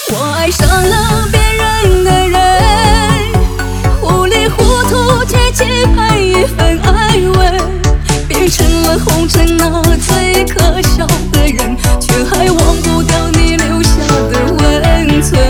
我爱上了别人的人，糊里糊涂却期盼一份安稳，变成了红尘那最可笑的人，却还忘不掉你留下的温存。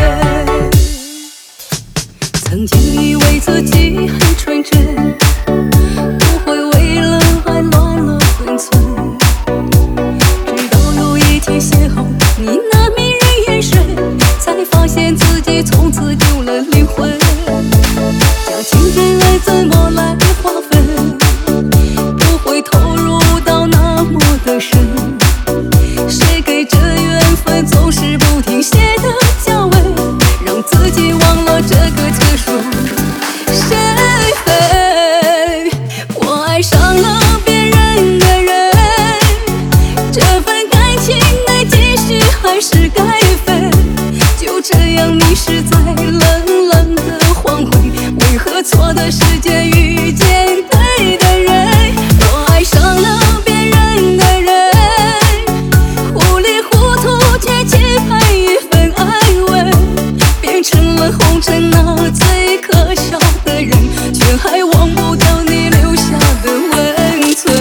曾经以为自己很纯真，不会为了爱乱了分寸，直到有一天邂逅你那迷人眼神，才发现自己从此丢了灵魂。将情真爱怎么来划分？不会投入到那么的深，谁给这缘分总是不停歇的降温，让自己忘了这个特殊身份。我爱上了别人的人，这份感情该继续还是该分？就这样迷失在冷冷的黄昏，为何错的时间遇见对的人？我爱上了别人的人，糊里糊涂却期盼一份安稳，变成了红尘那最可笑的人，却还忘不掉你留下的温存。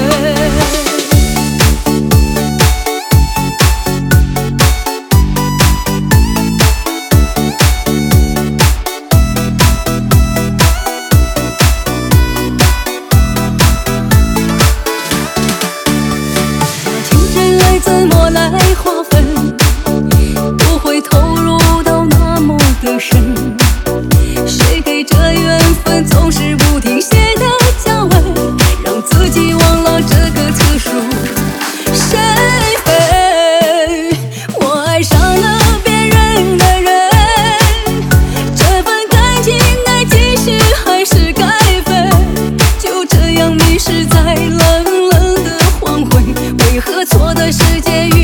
怎么来划分？不会投入到那么的深，谁给这缘分总是不停歇的降温，让自己忘了这个特殊身份。我爱上了别人的人，这份感情该继续还是该分？就这样迷失在冷冷的黄昏，为何错的时间